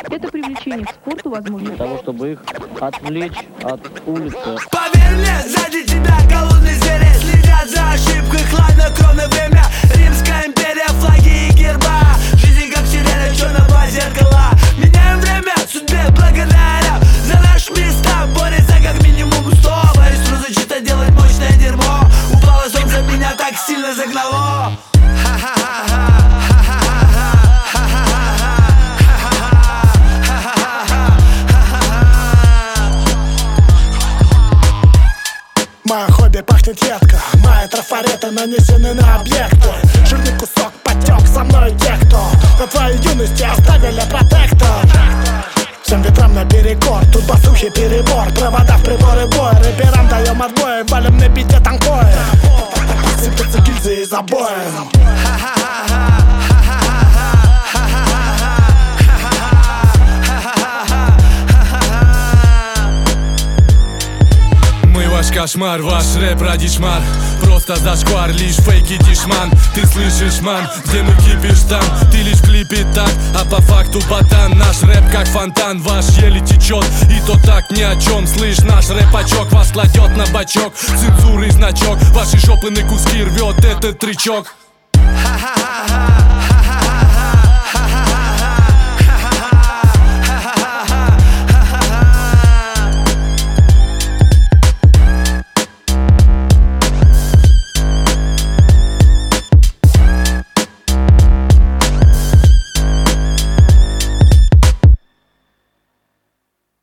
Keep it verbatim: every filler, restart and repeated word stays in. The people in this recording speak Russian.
Это привлечение к спорту возможно для того, чтобы их отвлечь от улицы. Поверь мне, сзади тебя голодные звери следят за ошибкой, хладнокровное время. Римская империя, флаги и герба. Жизнь как сирена, черного зеркала. Меняем время, судьбе благодаря. За наш места борется как минимум сто. Боюсь трудно что-то делать мощное дерьмо. Упало солнце, меня так сильно загнало. Мое хобби пахнет едко. Мои трафареты нанесены на объекты. Жирный кусок потек со мной те, кто на твоей юности оставили протектор. Всем ветрам наперекор, тут басухи перебор. Провода в приборы боя, рэперам даем отбой. Валим на бите танкое, сыпятся гильзы из обоев. Ваш кошмар, ваш рэп радишмар. Просто зашквар, лишь фейки дишман. Ты слышишь, ман, где мы кипишь там. Ты лишь в клипе так, а по факту ботан. Наш рэп как фонтан, ваш еле течет. И то так ни о чем, слышь, наш рэпачок вас кладет на бочок. Цензуры значок, ваши жопы на куски рвет этот тречок. Ха-ха-ха-ха.